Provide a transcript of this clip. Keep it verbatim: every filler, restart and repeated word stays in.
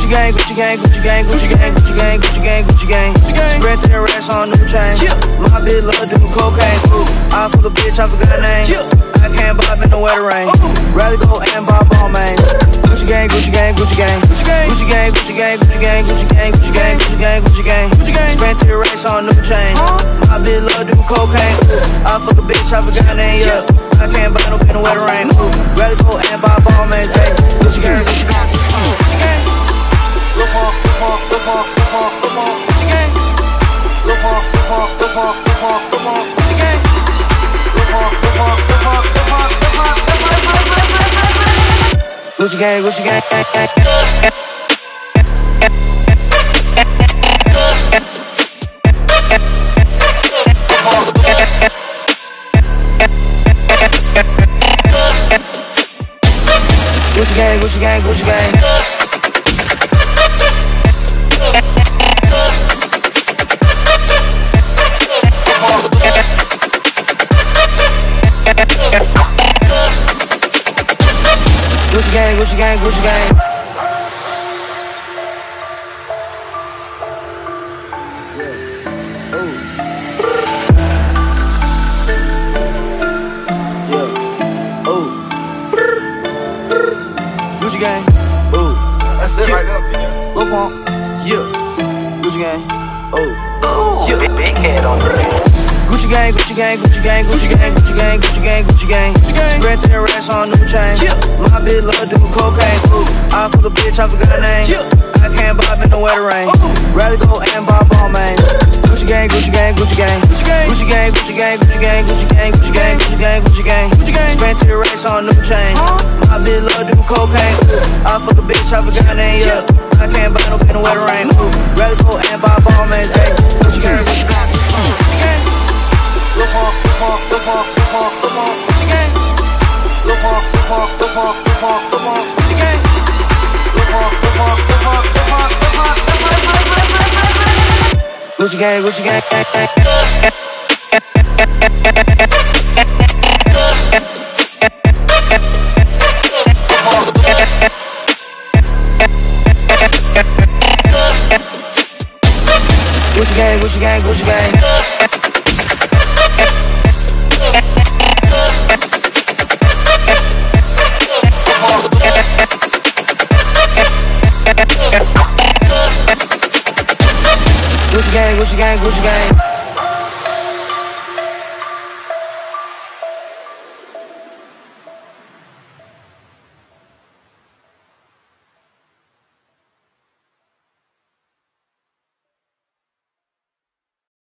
Gucci gang, Gucci gang, Gucci gang, Gucci gang, Gucci gang, Gucci gang, Gucci gang, Gucci gang. Spread ten racks on new chain. My bitch love doing cocaine. I fuck a bitch, I forgot name. I can't bob in the weather rain. Rather go and buy ball man. Gucci gang, Gucci gang, Gucci gang, Gucci gang, Gucci gang, Gucci gang, Gucci gang, Gucci gang, Gucci gang, Gucci gang, Gucci gang, Gucci gang. Spent ten racks on new chain. My bitch love doing cocaine. I fuck a bitch, I forgot name. Yeah, I can't buy no in the weather rain. Rather go and buy ball man. Gucci gang, Gucci gang, Gucci gang, Gucci gang. Look on, look on, look on, look on, look on, Gucci gang. Look on, look on, look on, look on, look on, Gucci gang. Look on, look on, look on, look on, look on, look on. Gucci gang, Gucci gang, gang, gang, gang. Gucci gang, Gucci gang, Gucci gang. Gucci gang, Gucci gang, Gucci gang. Gucci gang, ooh. That's it right there, T. Lil Pump, yeah. Gucci gang, ooh. Yeah. Big head on it. Gucci gang, Gucci gang, Gucci gang, Gucci gang, Gucci gang, Gucci gang, Gucci gang, Gucci gang. Spread ten racks on new chain. My bitch love doing cocaine. I fuck a bitch, I forgot name. I can't bob in the weather rain. Rather go and buy ball man. Gucci gang, Gucci gang, Gucci gang, Gucci gang, Gucci gang, Gucci gang, Gucci gang, Gucci gang, Gucci gang, Gucci gang, Gucci gang, Gucci gang. Spent ten racks on new chain. My bitch love doing cocaine. I fuck a bitch, I forgot name. Yeah, I can't buy no in the weather rain. Rather go and buy ball man. Gucci gang, Gucci gang, Gucci gang. Look on, look on, look on, look on, look on, Gucci gang. Look on, look on, look on, look on, look on, Gucci gang. Look on, look on, look on, look on, look on, look on. Gucci gang, Gucci gang, gang, gang, gang. Gucci gang, Gucci gang, Gucci gang. Gucci gang, Gucci gang, Gucci gang.